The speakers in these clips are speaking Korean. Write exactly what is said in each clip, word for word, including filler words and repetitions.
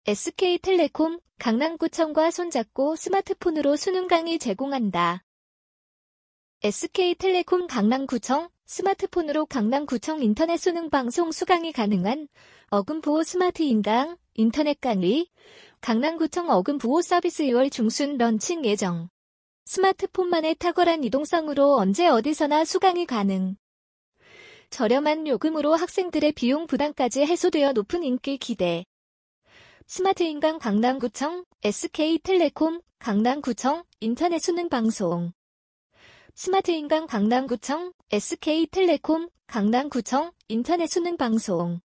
에스케이텔레콤, 강남구청과 손잡고 스마트폰으로 수능 강의 제공한다. 에스케이텔레콤 강남구청, 스마트폰으로 강남구청 인터넷 수능 방송 수강이 가능한 어금부호 스마트 인강, 인터넷 강의, 강남구청 어금부호 서비스 이월 중순 런칭 예정. 스마트폰만의 탁월한 이동성으로 언제 어디서나 수강이 가능. 저렴한 요금으로 학생들의 비용 부담까지 해소되어 높은 인기 기대. 스마트 인강 강남구청, 에스케이텔레콤, 강남구청, 인터넷 수능 방송. 스마트 인강 강남구청, 에스케이텔레콤, 강남구청, 인터넷 수능 방송.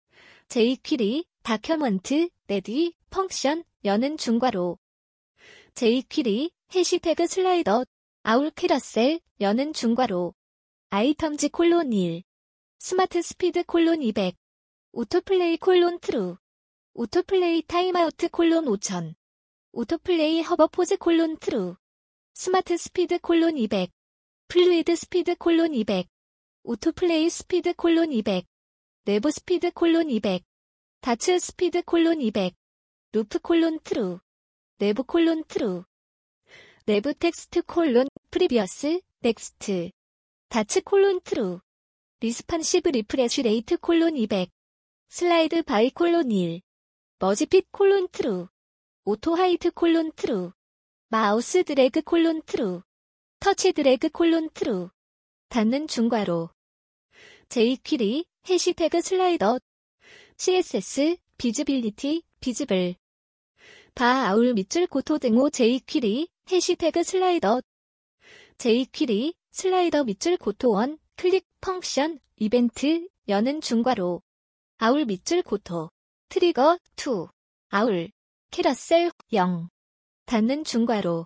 제이퀴리, 다큐먼트, 레디, 펑션, 여는 중괄호. 제이퀴리, 해시태그 슬라이더, 아울 캐러셀, 여는 중괄호. 아이텀즈 콜론 일. 스마트 스피드 콜론 이백. 오토플레이 콜론 트루. 오토플레이 타임아우트 콜론 오천. 오토플레이 허버포즈 콜론 트루. 스마트 스피드 콜론 이백. 플루이드 스피드 콜론 이백. 오토플레이 스피드 콜론 이백. 내부 스피드 콜론 이백. 다츠 스피드 콜론 이백. 루프 콜론 트루. 내부 콜론 트루. 내부 텍스트 콜론 프리비어스 넥스트. 다츠 콜론 트루. 리스판시브 리프레쉬 레이트 콜론 이백. 슬라이드 바이 콜론 일. 머지핏 콜론 트루. 오토 하이트 콜론 트루. 마우스 드래그 콜론 트루. 터치 드래그 콜론 트루. 닫는 중괄호. 제이퀴리, 해시태그 슬라이더. 씨에스에스, 비즈빌리티, 비즈블. 바 아울 밑줄 고토 등호 제이퀴리, 해시태그 슬라이더. 제이퀴리, 슬라이더 밑줄 고토 원, 클릭, 펑션, 이벤트, 여는 중괄호. 아울 밑줄 고토. 트리거, 이. 아울. 캐러셀, 영. 닫는 중괄호.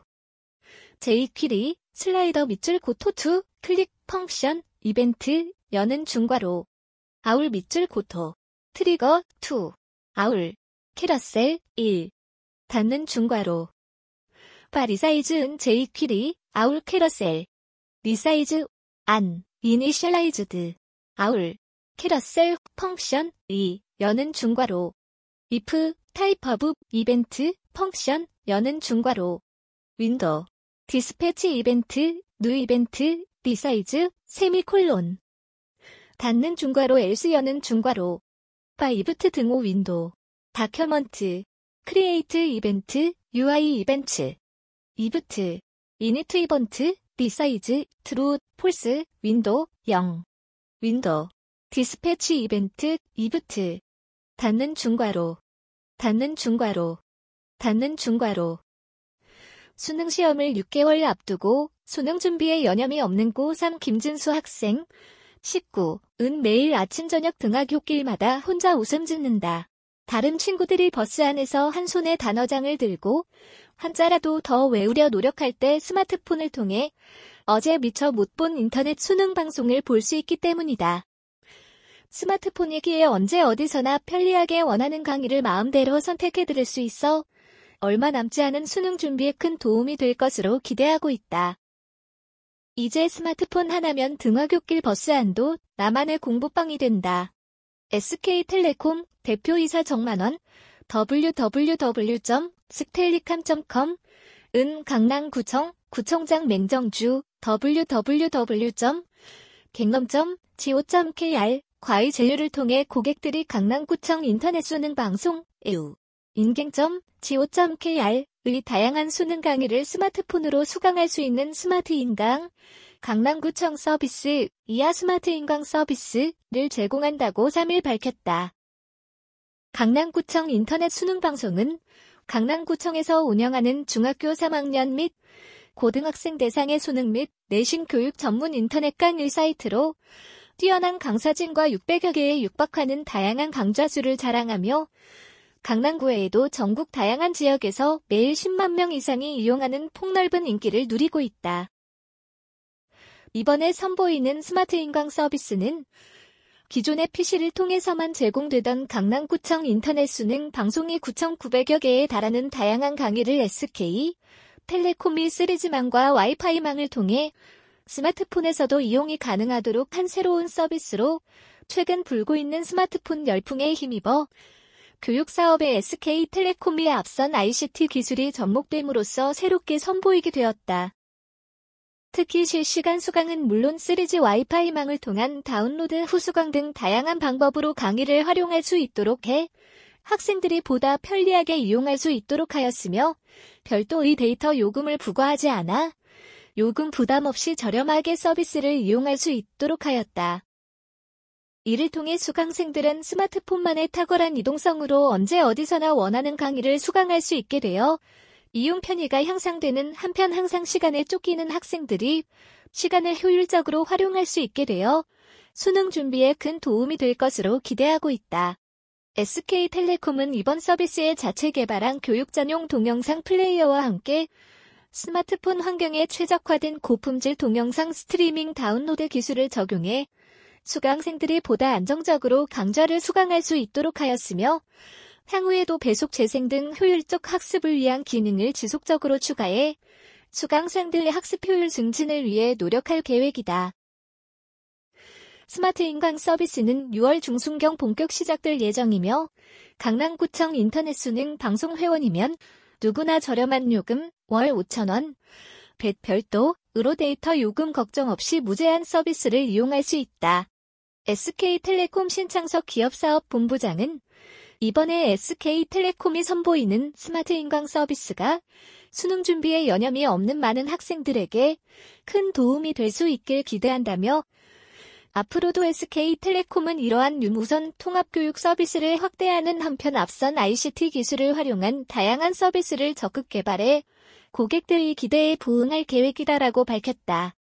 제이퀴리, 슬라이더 밑줄 고토 이, 클릭, 펑션, 이벤트, 여는 중괄호. 아울 밑줄 고토. 트리거, 이. 아울. 캐러셀, 일. 닫는 중괄호. 바 리사이즈 은 제이퀴리, 아울 캐러셀. 리사이즈, 안, 이니셜라이즈드. 아울. 캐러셀, 펑션, 이, 여는 중괄호. if, 타입 오브, 이벤트, 펑션, 여는 중괄호. 윈도우. 디스패치 이벤트, 뉴 이벤트, 리사이즈, 세미콜론. 닫는 중괄호 else 여는 중괄호. 바 이브트 등호 윈도우. 다큐먼트. 크리에이트 이벤트, 유아이 이벤트. 이브트. 이니트 이번트, 리사이즈, 트루, 폴스, 윈도우, 영. 윈도우. 디스패치 이벤트, 이브트. 닫는 중괄호. 닫는 중괄호. 닫는 중괄호. 수능 시험을 육 개월 앞두고 수능 준비에 여념이 없는 고삼 김진수 학생. 십구. 은 매일 아침 저녁 등하굣길마다 혼자 웃음 짓는다. 다른 친구들이 버스 안에서 한 손에 단어장을 들고 한자라도 더 외우려 노력할 때 스마트폰을 통해 어제 미처 못 본 인터넷 수능 방송을 볼 수 있기 때문이다. 스마트폰이기에 언제 어디서나 편리하게 원하는 강의를 마음대로 선택해 들을 수 있어 얼마 남지 않은 수능 준비에 큰 도움이 될 것으로 기대하고 있다. 이제 스마트폰 하나면 등하굣길 버스 안도 나만의 공부방이 된다. 에스케이텔레콤 대표이사 정만원 더블유 더블유 더블유 점 스텔리캄 점 컴 은 강남구청 구청장 맹정주 더블유 더블유 더블유 점 갱넘 점 지오 점 케이알 과의 제휴를 통해 고객들이 강남구청 인터넷 수능 방송 에우 인갱 점 지오 점 케이알의 다양한 수능 강의를 스마트폰으로 수강할 수 있는 스마트 인강 강남구청 서비스 이하 스마트 인강 서비스를 제공한다고 삼 일 밝혔다. 강남구청 인터넷 수능 방송은 강남구청에서 운영하는 중학교 삼 학년 및 고등학생 대상의 수능 및 내신 교육 전문 인터넷 강의 사이트로 뛰어난 강사진과 육백여 개에 육박하는 다양한 강좌수를 자랑하며 강남구 외에도 전국 다양한 지역에서 매일 십만 명 이상이 이용하는 폭넓은 인기를 누리고 있다. 이번에 선보이는 스마트 인강 서비스는 기존의 피시를 통해서만 제공되던 강남구청 인터넷 수능 방송이 구천구백여 개에 달하는 다양한 강의를 에스케이 텔레콤이 쓰리지망과 와이파이망을 통해 스마트폰에서도 이용이 가능하도록 한 새로운 서비스로 최근 불고 있는 스마트폰 열풍에 힘입어 교육사업에 에스케이텔레콤이 앞선 아이씨티 기술이 접목됨으로써 새롭게 선보이게 되었다. 특히 실시간 수강은 물론 쓰리지 와이파이망을 통한 다운로드 후 수강 등 다양한 방법으로 강의를 활용할 수 있도록 해 학생들이 보다 편리하게 이용할 수 있도록 하였으며 별도의 데이터 요금을 부과하지 않아 요금 부담 없이 저렴하게 서비스를 이용할 수 있도록 하였다. 이를 통해 수강생들은 스마트폰만의 탁월한 이동성으로 언제 어디서나 원하는 강의를 수강할 수 있게 되어 이용 편의가 향상되는 한편 항상 시간에 쫓기는 학생들이 시간을 효율적으로 활용할 수 있게 되어 수능 준비에 큰 도움이 될 것으로 기대하고 있다. 에스케이텔레콤은 이번 서비스에 자체 개발한 교육 전용 동영상 플레이어와 함께 스마트폰 환경에 최적화된 고품질 동영상 스트리밍 다운로드 기술을 적용해 수강생들이 보다 안정적으로 강좌를 수강할 수 있도록 하였으며 향후에도 배속 재생 등 효율적 학습을 위한 기능을 지속적으로 추가해 수강생들의 학습 효율 증진을 위해 노력할 계획이다. 스마트 인강 서비스는 유월 중순경 본격 시작될 예정이며 강남구청 인터넷 수능 방송 회원이면 누구나 저렴한 요금 월 오천 원, 별도로 데이터 요금 걱정 없이 무제한 서비스를 이용할 수 있다. 에스케이텔레콤 신창석 기업사업본부장은 이번에 에스케이텔레콤이 선보이는 스마트 인강 서비스가 수능 준비에 여념이 없는 많은 학생들에게 큰 도움이 될 수 있길 기대한다며 앞으로도 에스케이텔레콤은 이러한 유무선 통합교육 서비스를 확대하는 한편 앞선 아이씨티 기술을 활용한 다양한 서비스를 적극 개발해 고객들의 기대에 부응할 계획이다라고 밝혔다.